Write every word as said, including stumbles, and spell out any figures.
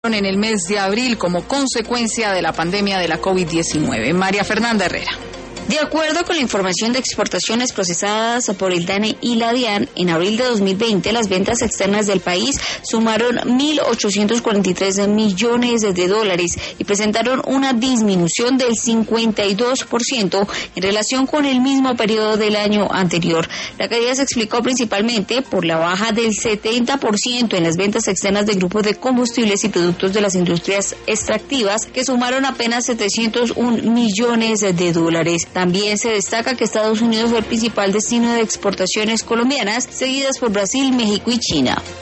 en el mes de abril como consecuencia de la pandemia de la COVID diecinueve. María Fernanda Herrera. De acuerdo con la información de exportaciones procesadas por el DANE y la DIAN, en abril de dos mil veinte las ventas externas del país sumaron mil ochocientos cuarenta y tres millones de dólares y presentaron una disminución del cincuenta y dos por ciento en relación con el mismo periodo del año anterior. La caída se explicó principalmente por la baja del setenta por ciento en las ventas externas de grupos de combustibles y productos de las industrias extractivas, que sumaron apenas setecientos un millones de dólares. También se destaca que Estados Unidos fue el principal destino de exportaciones colombianas, seguidas por Brasil, México y China.